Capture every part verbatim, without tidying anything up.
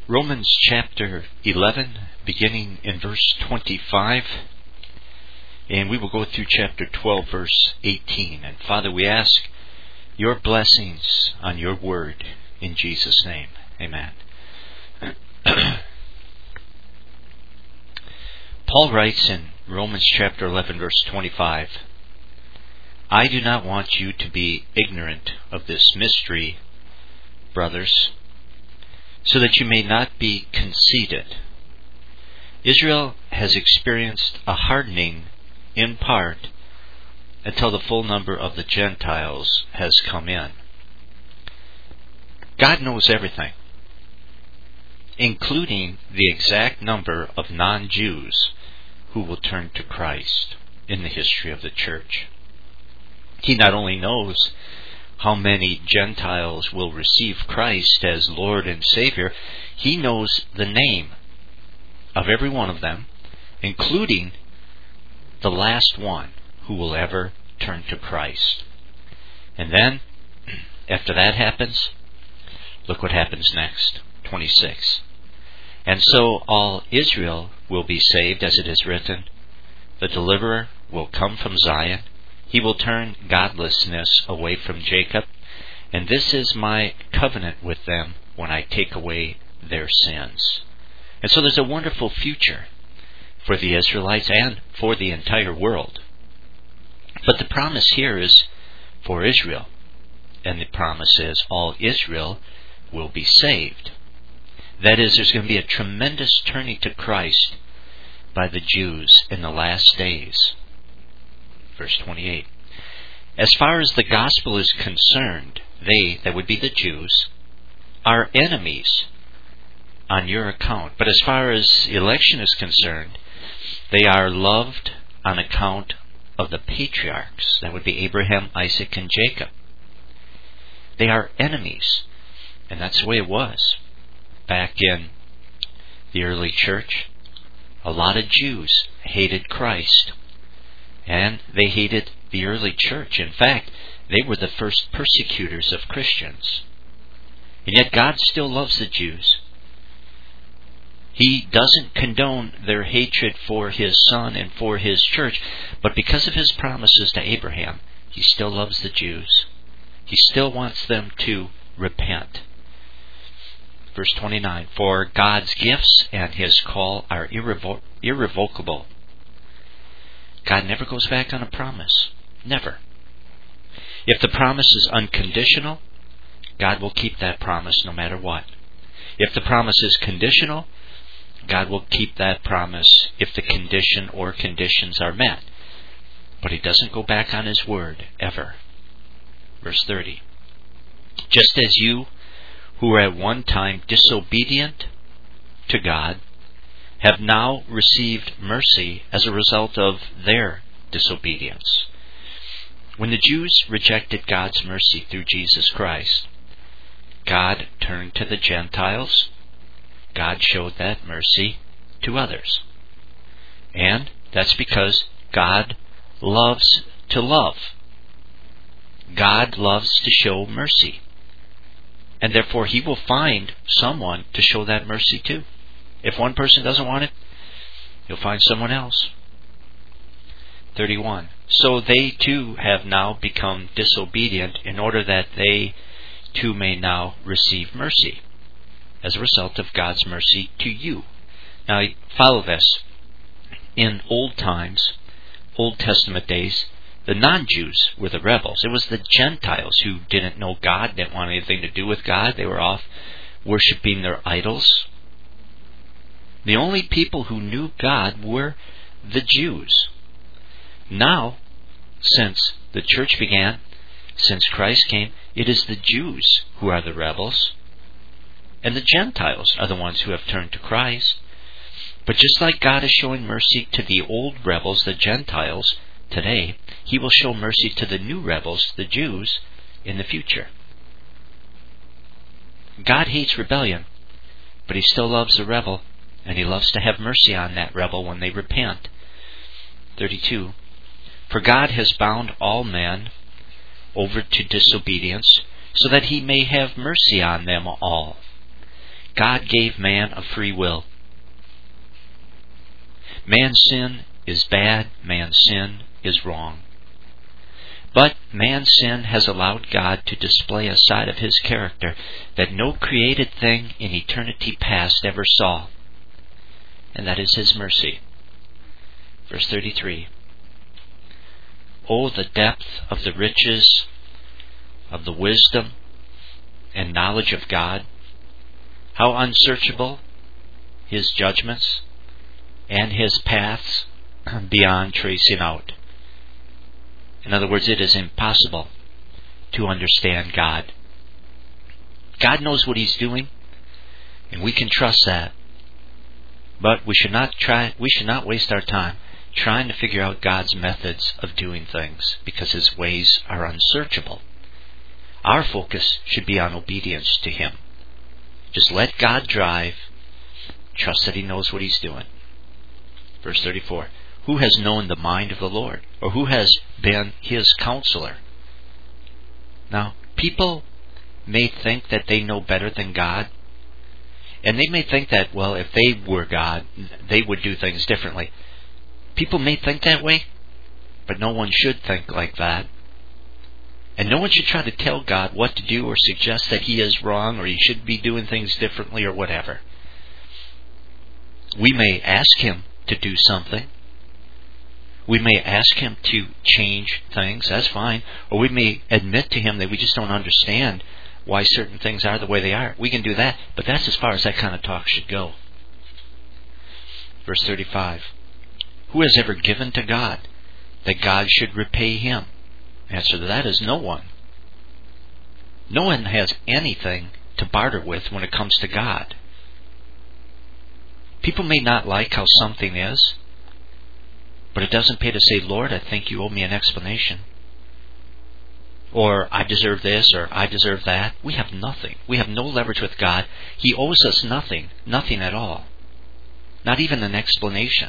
Romans chapter eleven, beginning in verse twenty-five, and we will go through chapter twelve, verse eighteen. And Father, we ask your blessings on your word in Jesus' name. Amen. Paul writes in Romans chapter eleven, verse twenty-five, I do not want you to be ignorant of this mystery, brothers, so that you may not be conceited. Israel has experienced a hardening in part until the full number of the Gentiles has come in. God knows everything, including the exact number of non-Jews who will turn to Christ in the history of the church. He not only knows how many Gentiles will receive Christ as Lord and Savior, He knows the name of every one of them, including the last one who will ever turn to Christ. And then, after that happens, look what happens next, twenty-six. And so all Israel will be saved, as it is written, the deliverer will come from Zion. He will turn godlessness away from Jacob, and this is my covenant with them when I take away their sins. And so there's a wonderful future for the Israelites and for the entire world. But the promise here is for Israel, and the promise is all Israel will be saved. That is, there's going to be a tremendous turning to Christ by the Jews in the last days. Verse twenty-eight. As far as the gospel is concerned, they, that would be the Jews, are enemies on your account. But as far as election is concerned, they are loved on account of the patriarchs. That would be Abraham, Isaac, and Jacob. They are enemies. And that's the way it was back in the early church. A lot of Jews hated Christ. And they hated the early church. In fact, they were the first persecutors of Christians. And yet God still loves the Jews. He doesn't condone their hatred for His Son and for His church, but because of His promises to Abraham, He still loves the Jews. He still wants them to repent. Verse twenty-nine, for God's gifts and His call are irrevo- irrevocable. God never goes back on a promise. Never. If the promise is unconditional, God will keep that promise no matter what. If the promise is conditional, God will keep that promise if the condition or conditions are met. But He doesn't go back on His word, ever. Verse thirty. Just as you, who were at one time disobedient to God, have now received mercy as a result of their disobedience. When the Jews rejected God's mercy through Jesus Christ, God turned to the Gentiles. God showed that mercy to others. And that's because God loves to love. God loves to show mercy. And therefore He will find someone to show that mercy to. If one person doesn't want it, He'll find someone else. thirty-one. So they too have now become disobedient in order that they too may now receive mercy as a result of God's mercy to you. Now follow this. In old times, Old Testament days, the non-Jews were the rebels. It was the Gentiles who didn't know God, didn't want anything to do with God. They were off worshiping their idols. The only people who knew God were the Jews. Now, since the church began, since Christ came, it is the Jews who are the rebels, and the Gentiles are the ones who have turned to Christ. But just like God is showing mercy to the old rebels, the Gentiles, today, He will show mercy to the new rebels, the Jews, in the future. God hates rebellion, but He still loves the rebel. And He loves to have mercy on that rebel when they repent. thirty-two. For God has bound all men over to disobedience, so that He may have mercy on them all, God gave man a free will. Man's sin is bad. Man's sin is wrong. But man's sin has allowed God to display a side of His character that no created thing in eternity past ever saw. And that is His mercy. Verse thirty-three. Oh, the depth of the riches of the wisdom and knowledge of God. How unsearchable His judgments and His paths beyond tracing out. In other words, it is impossible to understand God. God knows what He's doing, and we can trust that. But we should not try we should not waste our time trying to figure out God's methods of doing things, because His ways are unsearchable. Our focus should be on obedience to Him. Just let God drive. Trust that He knows what He's doing. Verse thirty-four. Who has known the mind of the Lord? Or who has been His counselor? Now, people may think that they know better than God. And they may think that, well, if they were God, they would do things differently. People may think that way, but no one should think like that. And no one should try to tell God what to do or suggest that He is wrong or He should be doing things differently or whatever. We may ask Him to do something. We may ask Him to change things. That's fine. Or we may admit to Him that we just don't understand why certain things are the way they are. We can do that, but that's as far as that kind of talk should go. Verse thirty-five. Who has ever given to God that God should repay him? Answer to that is no one. No one has anything to barter with when it comes to God. People may not like how something is, but it doesn't pay to say, Lord, I think you owe me an explanation. Or, I deserve this, or I deserve that. We have nothing. We have no leverage with God. He owes us nothing. Nothing at all. Not even an explanation.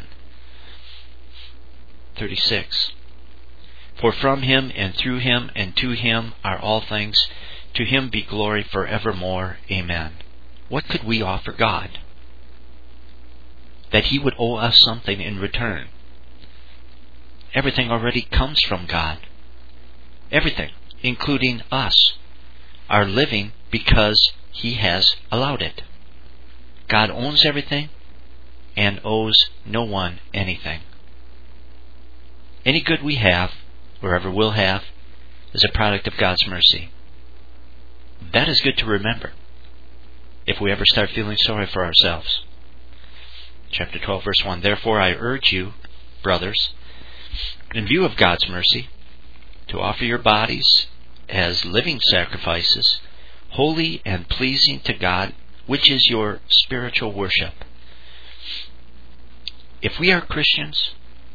thirty-six. For from Him, and through Him, and to Him are all things. To Him be glory forevermore. Amen. What could we offer God? That He would owe us something in return. Everything already comes from God. Everything, including us, are living because He has allowed it. God owns everything and owes no one anything. Any good we have, or ever will have, is a product of God's mercy. That is good to remember if we ever start feeling sorry for ourselves. Chapter twelve, verse one. Therefore I urge you, brothers, in view of God's mercy, to offer your bodies as living sacrifices, holy and pleasing to God, which is your spiritual worship. If we are Christians,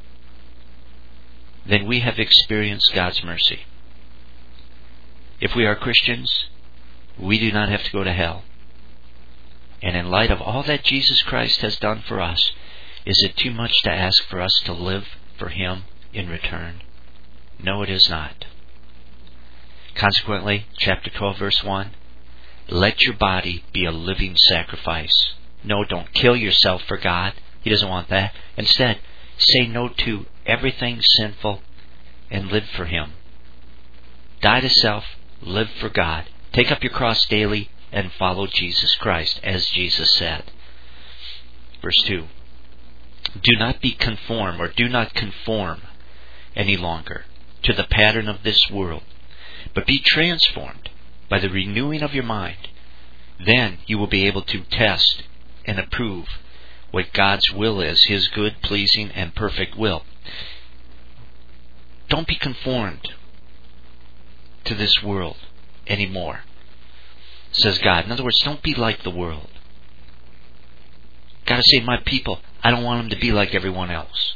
then we have experienced God's mercy. If we are Christians, we do not have to go to hell. And in light of all that Jesus Christ has done for us, is it too much to ask for us to live for Him in return? No, it is not. Consequently, chapter twelve, verse one, let your body be a living sacrifice. No, don't kill yourself for God. He doesn't want that. Instead, say no to everything sinful and live for Him. Die to self, live for God. Take up your cross daily and follow Jesus Christ, as Jesus said. Verse two, do not be conformed, or do not conform any longer to the pattern of this world, but be transformed by the renewing of your mind. Then you will be able to test and approve what God's will is, His good, pleasing, and perfect will. Don't be conformed to this world anymore, says God. In other words, don't be like the world. God is saying, my people, I don't want them to be like everyone else.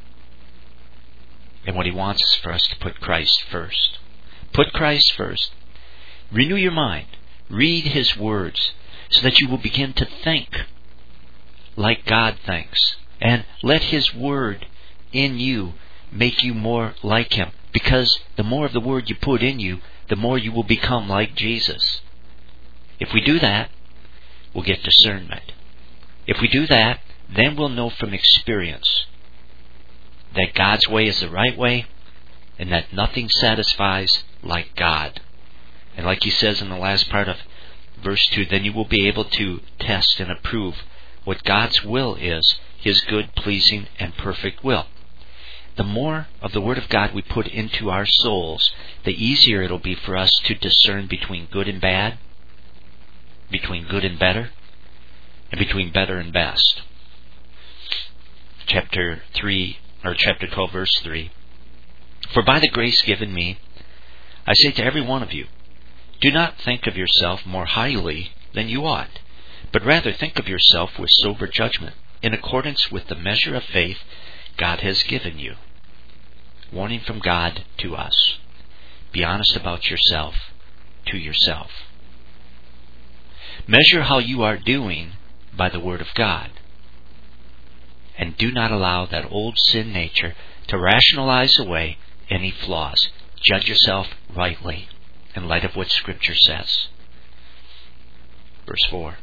And what He wants is for us to put Christ first. Put Christ first. Renew your mind. Read His words so that you will begin to think like God thinks. And let His word in you make you more like Him. Because the more of the word you put in you, the more you will become like Jesus. If we do that, we'll get discernment. If we do that, then we'll know from experience that God's way is the right way and that nothing satisfies like God. And like he says in the last part of verse two, then you will be able to test and approve what God's will is, his good, pleasing, and perfect will. The more of the Word of God we put into our souls, the easier it'll be for us to discern between good and bad, between good and better, and between better and best. Chapter three, or chapter twelve, verse three. For by the grace given me, I say to every one of you, do not think of yourself more highly than you ought, but rather think of yourself with sober judgment, in accordance with the measure of faith God has given you. Warning from God to us. Be honest about yourself to yourself. Measure how you are doing by the Word of God. And do not allow that old sin nature to rationalize away any flaws. Judge yourself rightly in light of what Scripture says. Verse four.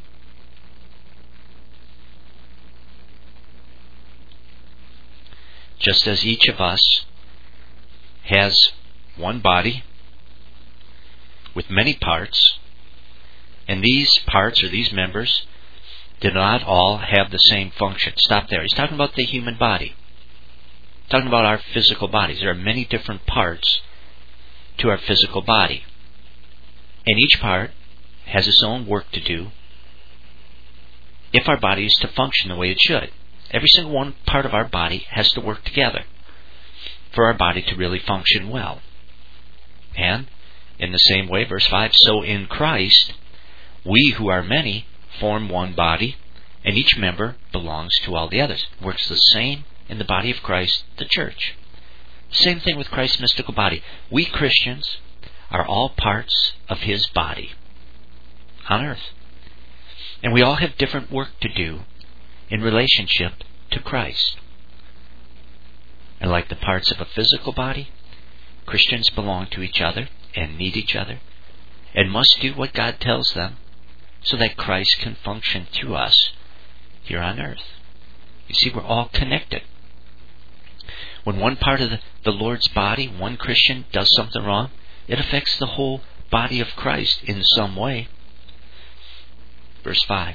Just as each of us has one body with many parts, and these parts or these members do not all have the same function. Stop there. He's talking about the human body. Talking about our physical bodies. There are many different parts to our physical body. And each part has its own work to do if our body is to function the way it should. Every single one part of our body has to work together for our body to really function well. And in the same way, verse five, so in Christ, we who are many form one body, and each member belongs to all the others. It works the same in the body of Christ, the church. Same thing with Christ's mystical body. We Christians are all parts of his body on earth. And we all have different work to do in relationship to Christ. And like the parts of a physical body, Christians belong to each other and need each other and must do what God tells them so that Christ can function through us here on earth. You see, we're all connected. When one part of the, the Lord's body, one Christian, does something wrong, it affects the whole body of Christ in some way. Verse five.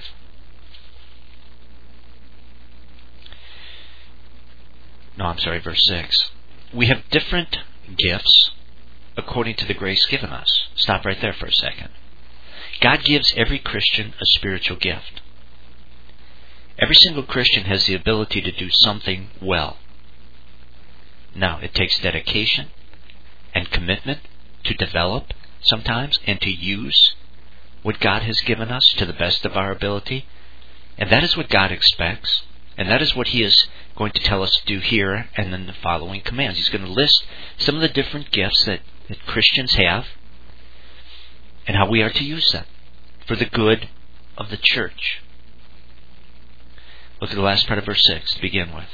No, I'm sorry, verse six. We have different gifts according to the grace given us. Stop right there for a second. God gives every Christian a spiritual gift. Every single Christian has the ability to do something well. Now, it takes dedication and commitment to develop sometimes and to use what God has given us to the best of our ability. And that is what God expects. And that is what he is going to tell us to do here and in the following commands. He's going to list some of the different gifts that, that Christians have and how we are to use them for the good of the church. Look at the last part of verse six to begin with.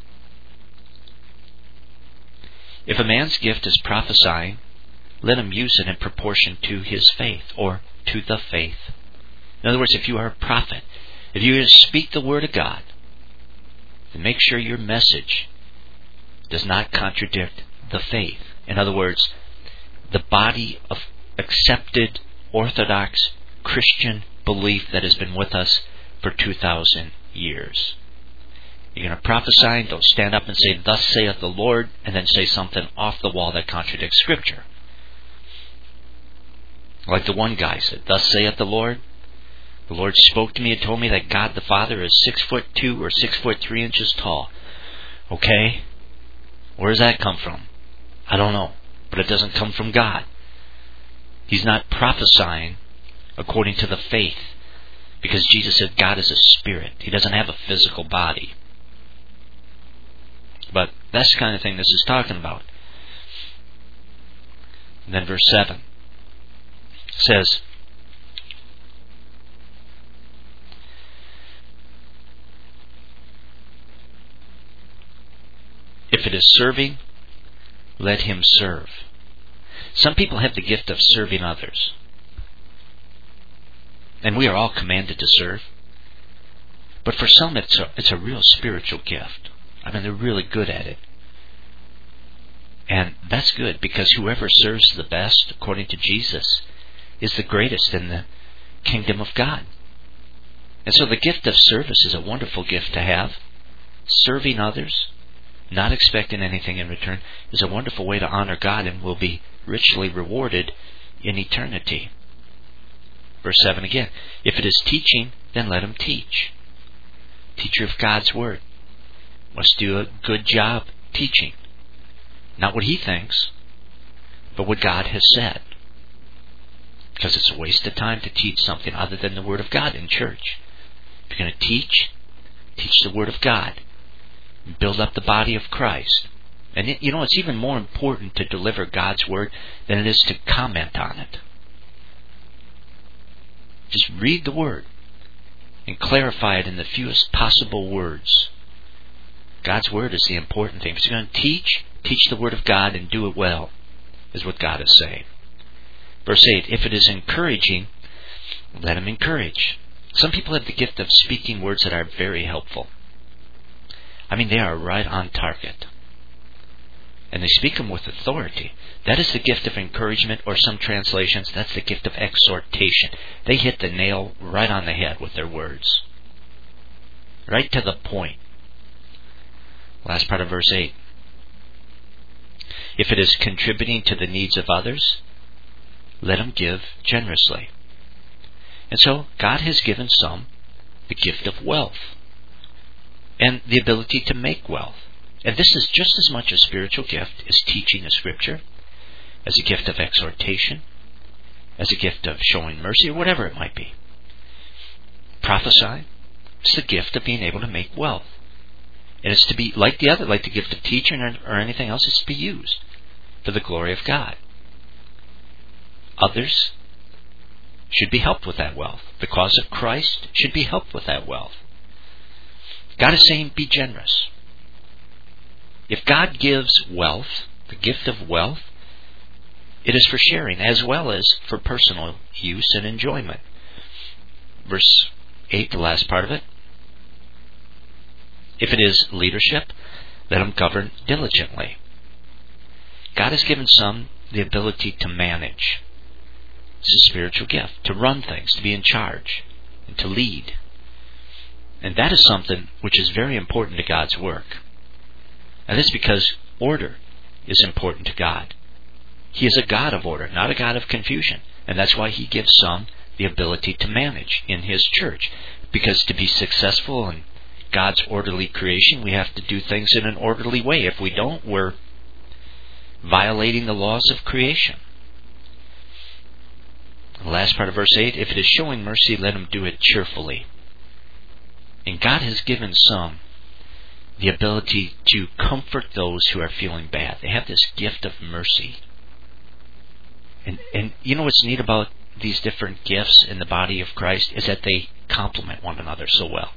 If a man's gift is prophesying, let him use it in proportion to his faith, or to the faith. In other words, if you are a prophet, if you speak the word of God, then make sure your message does not contradict the faith. In other words, the body of accepted Orthodox Christian belief that has been with us for two thousand years. You're going to prophesy, and don't stand up and say, thus saith the Lord, and then say something off the wall that contradicts Scripture. Like the one guy said, thus saith the Lord. The Lord spoke to me and told me that God the Father is six foot two or six foot three inches tall. Okay? Where does that come from? I don't know. But it doesn't come from God. He's not prophesying according to the faith. Because Jesus said God is a spirit. He doesn't have a physical body. But that's the kind of thing this is talking about. And then verse seven says, if it is serving, let him serve. Some people have the gift of serving others. And we are all commanded to serve. But for some, it's a, it's a real spiritual gift. I mean, they're really good at it. And that's good, because whoever serves the best, according to Jesus, is the greatest in the kingdom of God. And so the gift of service is a wonderful gift to have. Serving others, not expecting anything in return, is a wonderful way to honor God and will be richly rewarded in eternity. Verse seven again, if it is teaching, then let him teach. Teacher of God's Word must do a good job teaching. Not what he thinks, but what God has said. Because it's a waste of time to teach something other than the Word of God in church. If you're going to teach, teach the Word of God. Build up the body of Christ. And it, you know, it's even more important to deliver God's Word than it is to comment on it. Just read the Word and clarify it in the fewest possible words. God's Word is the important thing. If you're going to teach, teach the Word of God and do it well, is what God is saying. Verse eight, if it is encouraging, let him encourage. Some people have the gift of speaking words that are very helpful. I mean, they are right on target. And they speak them with authority. That is the gift of encouragement, or some translations, that's the gift of exhortation. They hit the nail right on the head with their words. Right to the point. Last part of verse eight. If it is contributing to the needs of others, let him give generously. And so, God has given some the gift of wealth and the ability to make wealth. And this is just as much a spiritual gift as teaching the Scripture, as a gift of exhortation, as a gift of showing mercy, or whatever it might be. Prophesying, it's the gift of being able to make wealth. And it's to be, like the other, like the gift of teaching or, or anything else, it's to be used for the glory of God. Others should be helped with that wealth. The cause of Christ should be helped with that wealth. God is saying, be generous. If God gives wealth, the gift of wealth, it is for sharing as well as for personal use and enjoyment. Verse eight, the last part of it. If it is leadership, let him govern diligently. God has given some the ability to manage. It's a spiritual gift, to run things, to be in charge, and to lead. And that is something which is very important to God's work. And this is because order is important to God. He is a God of order, not a God of confusion. And that's why He gives some the ability to manage in His church. Because to be successful in God's orderly creation, we have to do things in an orderly way. If we don't, we're violating the laws of creation. The last part of verse eight, if it is showing mercy, let him do it cheerfully. And God has given some the ability to comfort those who are feeling bad. They have this gift of mercy. And and you know what's neat about these different gifts in the body of Christ is that they complement one another so well.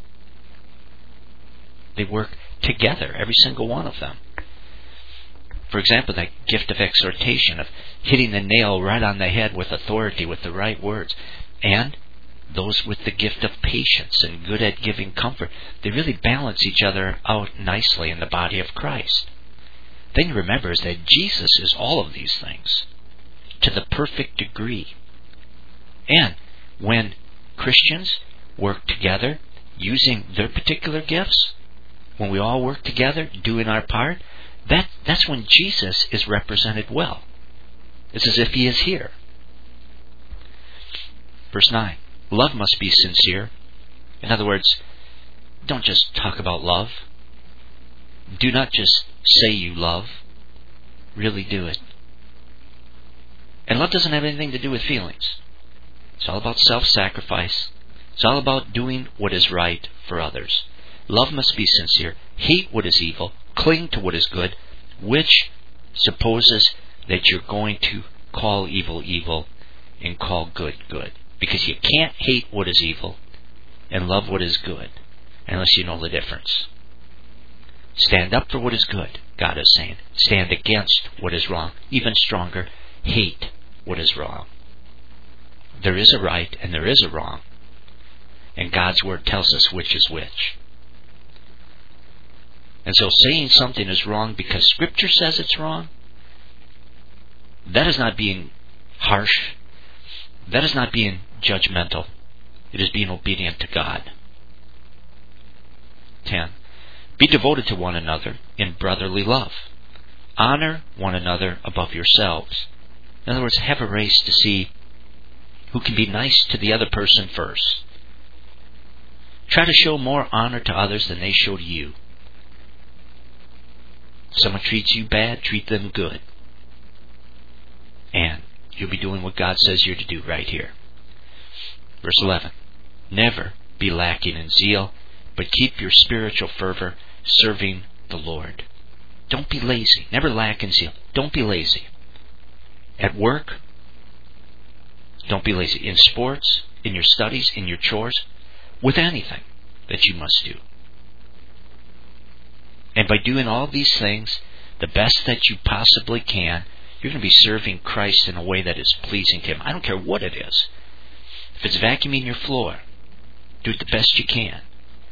They work together, every single one of them. For example, that gift of exhortation, of hitting the nail right on the head with authority, with the right words. And those with the gift of patience and good at giving comfort, they really balance each other out nicely in the body of Christ. The thing to remember is that Jesus is all of these things to the perfect degree. And when Christians work together using their particular gifts, when we all work together doing our part, that that's when Jesus is represented well. It's as if He is here. Verse nine. Love must be sincere. In other words, don't just talk about love. Do not just say you love. Really do it. And love doesn't have anything to do with feelings. It's all about self-sacrifice. It's all about doing what is right for others. Love must be sincere. Hate what is evil. Cling to what is good, which supposes that you're going to call evil evil and call good good. Because you can't hate what is evil and love what is good unless you know the difference. Stand up for what is good, God is saying. Stand against what is wrong. Even stronger, hate what is wrong. There is a right and there is a wrong. And God's Word tells us which is which. And so saying something is wrong because Scripture says it's wrong, that is not being harsh. That is not being judgmental. It is being obedient to God. ten. Be devoted to one another in brotherly love. Honor one another above yourselves. In other words, have a race to see who can be nice to the other person first. Try to show more honor to others than they show to you. If someone treats you bad, treat them good. And you'll be doing what God says you're to do right here. Verse eleven. Never be lacking in zeal, but keep your spiritual fervor serving the Lord. Don't be lazy. Never lack in zeal. Don't be lazy. At work, don't be lazy. In sports, in your studies, in your chores, with anything that you must do. And by doing all these things, the best that you possibly can, you're going to be serving Christ in a way that is pleasing to Him. I don't care what it is. If it's vacuuming your floor, do it the best you can.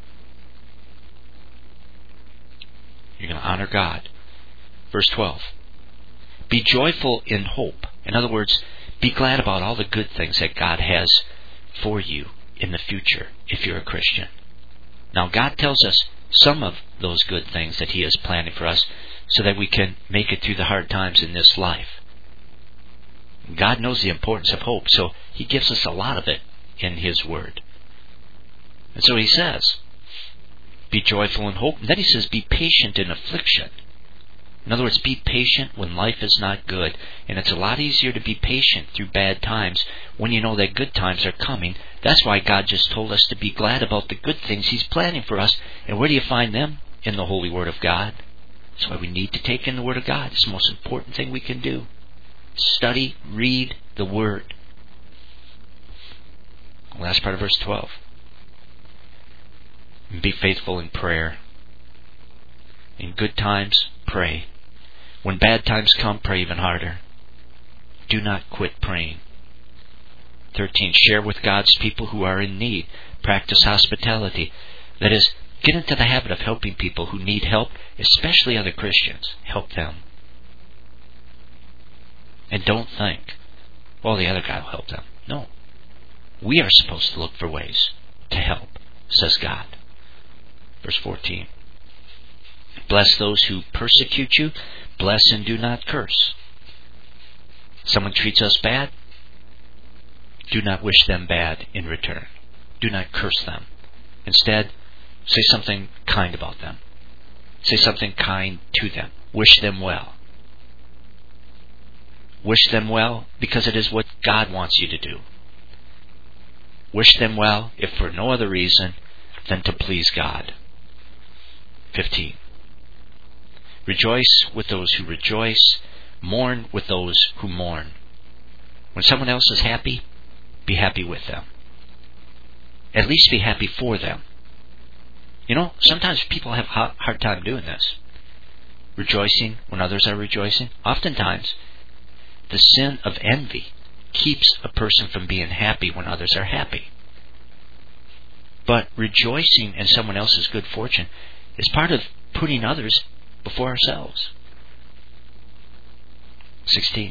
You're going to honor God. Verse twelve. Be joyful in hope. In other words, be glad about all the good things that God has for you in the future if you're a Christian. Now, God tells us some of those good things that He is planning for us so that we can make it through the hard times in this life. God knows the importance of hope, so He gives us a lot of it in His Word. And so He says, be joyful in hope. And then He says, be patient in affliction. In other words, be patient when life is not good. And it's a lot easier to be patient through bad times when you know that good times are coming. That's why God just told us to be glad about the good things He's planning for us. And where do you find them? In the Holy Word of God. That's why we need to take in the Word of God. It's the most important thing we can do. Study, read the Word. Last part of verse twelve. Be faithful in prayer. In good times, pray. When bad times come, pray even harder. Do not quit praying. thirteen. Share with God's people who are in need. Practice hospitality. That is, get into the habit of helping people who need help, especially other Christians. Help them. And don't think, well, the other guy will help them. No. We are supposed to look for ways to help, says God. Verse fourteen. Bless those who persecute you. Bless and do not curse. Someone treats us bad. Do not wish them bad in return. Do not curse them. Instead, say something kind about them. Say something kind to them. Wish them well. Wish them well because it is what God wants you to do. Wish them well, if for no other reason than to please God. fifteen. Rejoice with those who rejoice. Mourn with those who mourn. When someone else is happy, be happy with them. At least be happy for them. You know, sometimes people have a hard time doing this. Rejoicing when others are rejoicing. Oftentimes, the sin of envy keeps a person from being happy when others are happy. But rejoicing in someone else's good fortune is part of putting others before ourselves. sixteen.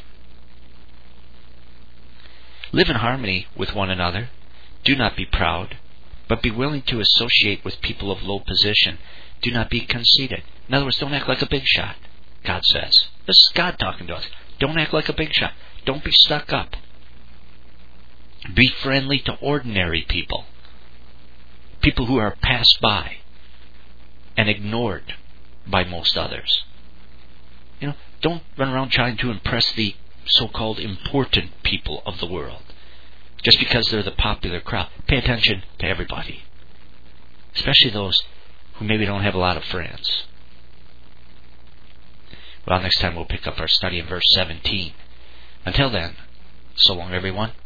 Live in harmony with one another. Do not be proud, but be willing to associate with people of low position. Do not be conceited. In other words, don't act like a big shot, God says. This is God talking to us. Don't act like a big shot. Don't be stuck up. Be friendly to ordinary people. People who are passed by and ignored by most others. You know, don't run around trying to impress the so-called important people of the world just because they're the popular crowd. Pay attention to everybody, especially those who maybe don't have a lot of friends. Well, next time we'll pick up our study in verse seventeen. Until then, so long everyone.